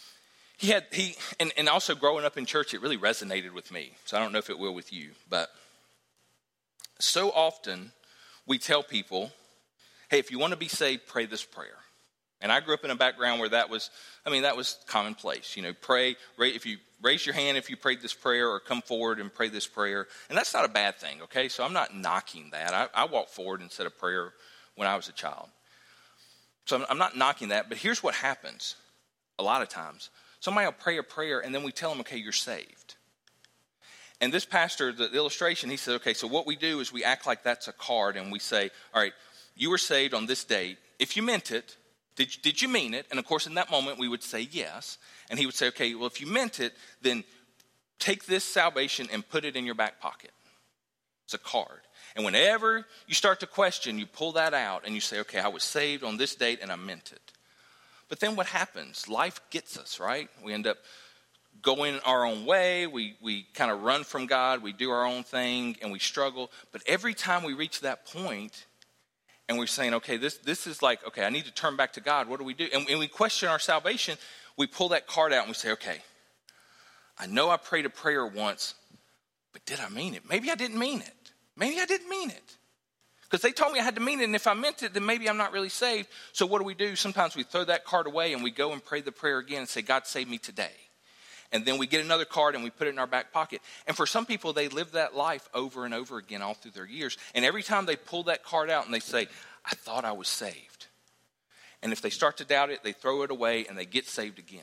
and also growing up in church, it really resonated with me. So I don't know if it will with you, but so often we tell people, hey, if you want to be saved, pray this prayer. And I grew up in a background where that was commonplace. You know, pray, if you raise your hand if you prayed this prayer, or come forward and pray this prayer. And that's not a bad thing, okay? So I'm not knocking that. I walked forward and said a prayer when I was a child. So I'm not knocking that, but here's what happens a lot of times. Somebody will pray a prayer, and then we tell them, okay, you're saved. And this pastor, the illustration, he said, okay, so what we do is we act like that's a card, and we say, all right, you were saved on this date. If you meant it, did you mean it? And of course, in that moment, we would say yes. And he would say, okay, well, if you meant it, then take this salvation and put it in your back pocket. It's a card. And whenever you start to question, you pull that out and you say, okay, I was saved on this date and I meant it. But then what happens? Life gets us, right? We end up going our own way. We kind of run from God. We do our own thing and we struggle. But every time we reach that point and we're saying, okay, this is like, okay, I need to turn back to God. What do we do? And we question our salvation. We pull that card out and we say, okay, I know I prayed a prayer once, but did I mean it? Maybe I didn't mean it. Maybe I didn't mean it. Because they told me I had to mean it, and if I meant it, then maybe I'm not really saved. So what do? Sometimes we throw that card away and we go and pray the prayer again and say, God, save me today. And then we get another card and we put it in our back pocket. And for some people, they live that life over and over again all through their years. And every time they pull that card out and they say, I thought I was saved. And if they start to doubt it, they throw it away and they get saved again.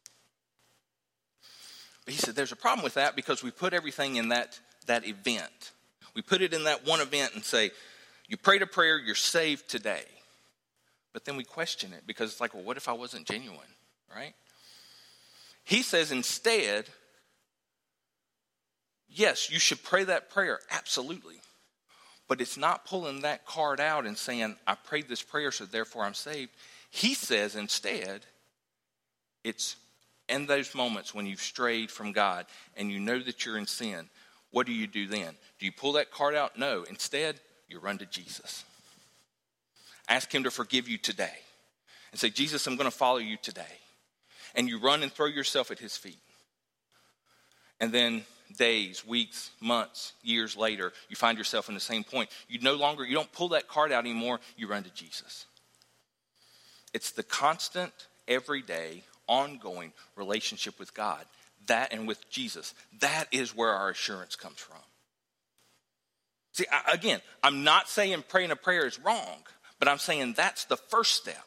But he said there's a problem with that because we put everything in that event. We put it in that one event and say, you prayed a prayer, you're saved today. But then we question it because it's like, well, what if I wasn't genuine, right? He says instead, yes, you should pray that prayer, absolutely. But it's not pulling that card out and saying, I prayed this prayer, so therefore I'm saved. He says instead, it's in those moments when you've strayed from God and you know that you're in sin, what do you do then? Do you pull that card out? No. Instead, you run to Jesus. Ask him to forgive you today. And say, Jesus, I'm going to follow you today. And you run and throw yourself at his feet. And then days, weeks, months, years later, you find yourself in the same point. You don't pull that card out anymore, you run to Jesus. It's the constant, everyday, ongoing relationship with God, that and with Jesus. That is where our assurance comes from. See, again, I'm not saying praying a prayer is wrong, but I'm saying that's the first step.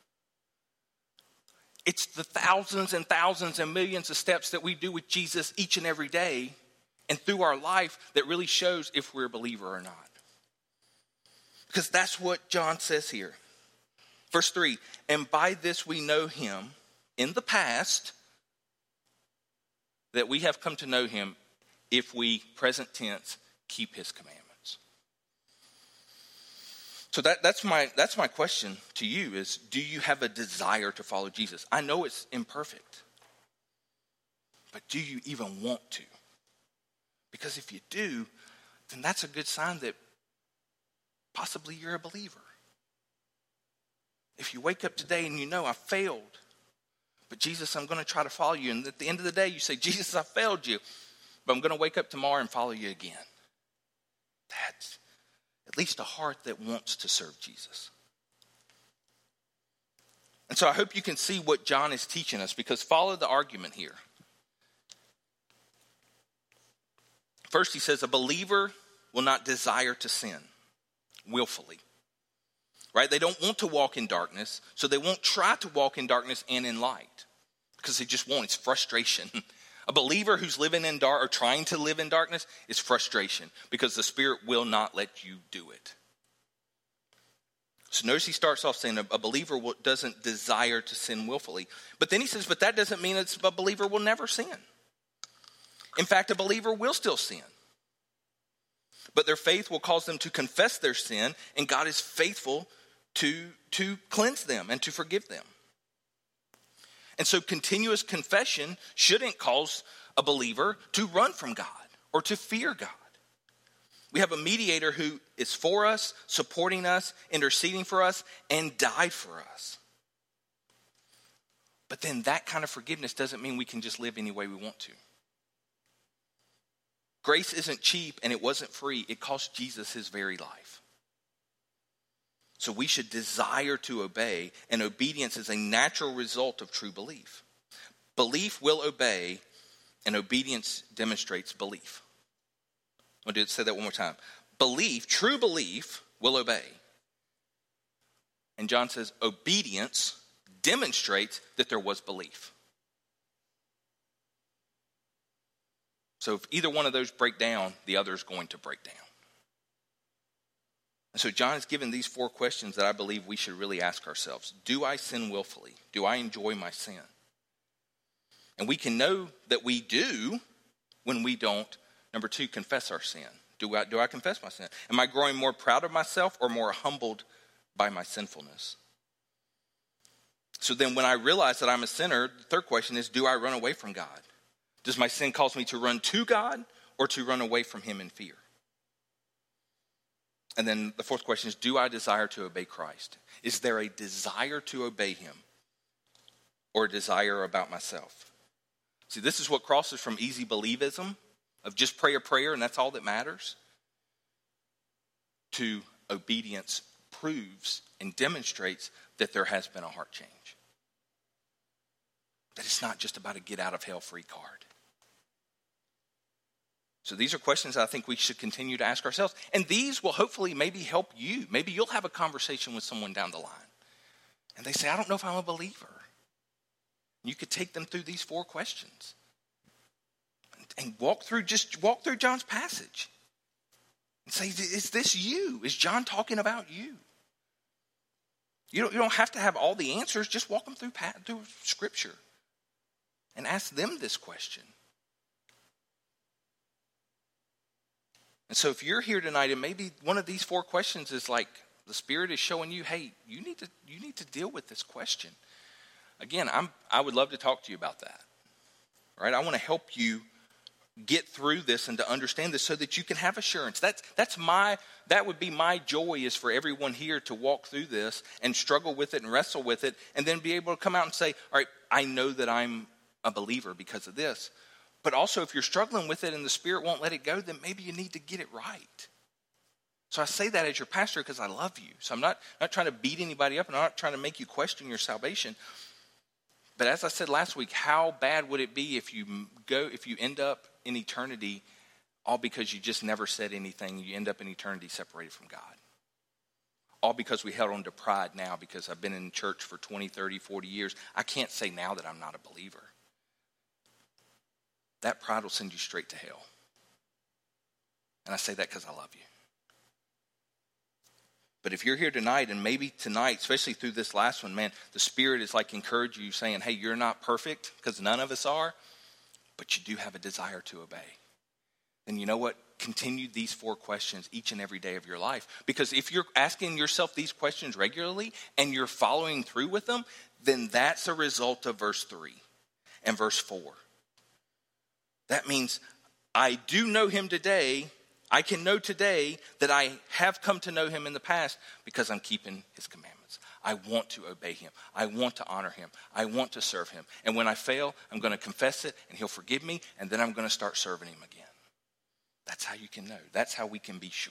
It's the thousands and thousands and millions of steps that we do with Jesus each and every day and through our life that really shows if we're a believer or not. Because that's what John says here. Verse 3, and by this we know him in the past, that we have come to know him if we, present tense, keep his commandments. So that's my question to you is, do you have a desire to follow Jesus? I know it's imperfect, but do you even want to? Because if you do, then that's a good sign that possibly you're a believer. If you wake up today and you know, I failed, but Jesus, I'm going to try to follow you. And at the end of the day, you say, Jesus, I failed you, but I'm going to wake up tomorrow and follow you again. That's at least a heart that wants to serve Jesus. And so I hope you can see what John is teaching us, because follow the argument here. First, he says a believer will not desire to sin willfully. Right? They don't want to walk in darkness, so they won't try to walk in darkness and in light, because they just won't. It's frustration. A believer who's living in dark or trying to live in darkness is frustration, because the Spirit will not let you do it. So notice he starts off saying a believer doesn't desire to sin willfully. But then he says, but that doesn't mean a believer will never sin. In fact, a believer will still sin. But their faith will cause them to confess their sin, and God is faithful to cleanse them and to forgive them. And so continuous confession shouldn't cause a believer to run from God or to fear God. We have a mediator who is for us, supporting us, interceding for us, and died for us. But then that kind of forgiveness doesn't mean we can just live any way we want to. Grace isn't cheap and it wasn't free. It cost Jesus his very life. So we should desire to obey, and obedience is a natural result of true belief. Belief will obey, and obedience demonstrates belief. I'll say that one more time. Belief, true belief, will obey. And John says obedience demonstrates that there was belief. So if either one of those break down, the other is going to break down. And so John has given these 4 questions that I believe we should really ask ourselves. Do I sin willfully? Do I enjoy my sin? And we can know that we do when we don't, number 2, confess our sin. Do I confess my sin? Am I growing more proud of myself or more humbled by my sinfulness? So then when I realize that I'm a sinner, the 3rd question is, do I run away from God? Does my sin cause me to run to God or to run away from him in fear? And then the 4th question is, do I desire to obey Christ? Is there a desire to obey him or a desire about myself? See, this is what crosses from easy believism, of just pray a prayer and that's all that matters, to obedience proves and demonstrates that there has been a heart change. That it's not just about a get out of hell free card. So these are questions I think we should continue to ask ourselves. And these will hopefully maybe help you. Maybe you'll have a conversation with someone down the line. And they say, I don't know if I'm a believer. You could take them through these 4 questions. And walk through John's passage. And say, is this you? Is John talking about you? You don't have to have all the answers. Just walk them through Scripture. And ask them this question. And so if you're here tonight and maybe one of these 4 questions is like the Spirit is showing you, hey, you need to deal with this question. Again, I would love to talk to you about that. Right? I want to help you get through this and to understand this so that you can have assurance. That would be my joy, is for everyone here to walk through this and struggle with it and wrestle with it, and then be able to come out and say, all right, I know that I'm a believer because of this. But also, if you're struggling with it and the Spirit won't let it go, then maybe you need to get it right. So I say that as your pastor because I love you. So I'm not trying to beat anybody up, and I'm not trying to make you question your salvation. But as I said last week, how bad would it be if you end up in eternity all because you just never said anything? You end up in eternity separated from God. All because we held on to pride now, because I've been in church for 20, 30, 40 years. I can't say now that I'm not a believer. That pride will send you straight to hell. And I say that because I love you. But if you're here tonight, and maybe tonight, especially through this last one, man, the Spirit is like encouraging you, saying, hey, you're not perfect, because none of us are, but you do have a desire to obey. Then you know what? Continue these 4 questions each and every day of your life. Because if you're asking yourself these questions regularly and you're following through with them, then that's a result of verse 3 and verse 4. That means I do know him today. I can know today that I have come to know him in the past because I'm keeping his commandments. I want to obey him. I want to honor him. I want to serve him. And when I fail, I'm going to confess it and he'll forgive me, and then I'm going to start serving him again. That's how you can know. That's how we can be sure.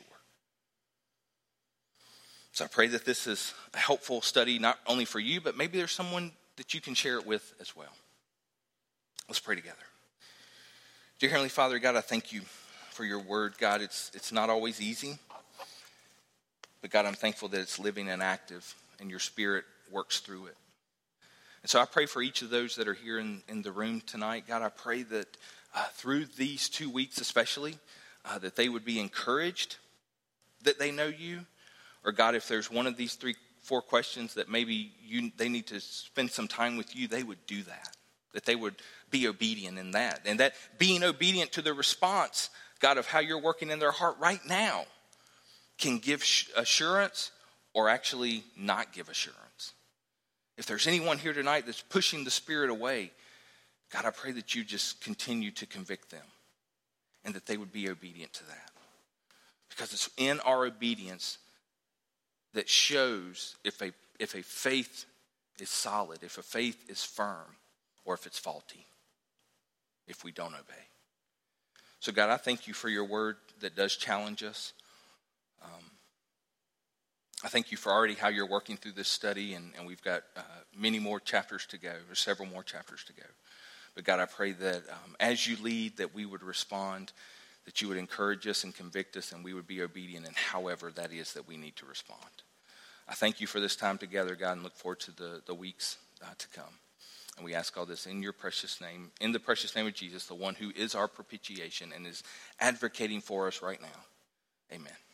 So I pray that this is a helpful study, not only for you, but maybe there's someone that you can share it with as well. Let's pray together. Dear Heavenly Father, God, I thank you for your word. God, it's not always easy, but God, I'm thankful that it's living and active, and your Spirit works through it. And so I pray for each of those that are here in the room tonight. God, I pray that through these 2 weeks especially, that they would be encouraged that they know you. Or God, if there's one of these 3, 4 questions that maybe they need to spend some time with you, they would do that. That they would be obedient in that. And that being obedient to the response, God, of how you're working in their heart right now, can give assurance or actually not give assurance. If there's anyone here tonight that's pushing the Spirit away, God, I pray that you just continue to convict them and that they would be obedient to that. Because it's in our obedience that shows if a faith is solid, if a faith is firm, or if it's faulty, if we don't obey. So God, I thank you for your word that does challenge us. I thank you for already how you're working through this study, and we've got many more chapters to go, or several more chapters to go. But God, I pray that as you lead, that we would respond, that you would encourage us and convict us, and we would be obedient in however that is that we need to respond. I thank you for this time together, God, and look forward to the weeks to come. And we ask all this in your precious name, in the precious name of Jesus, the one who is our propitiation and is advocating for us right now. Amen.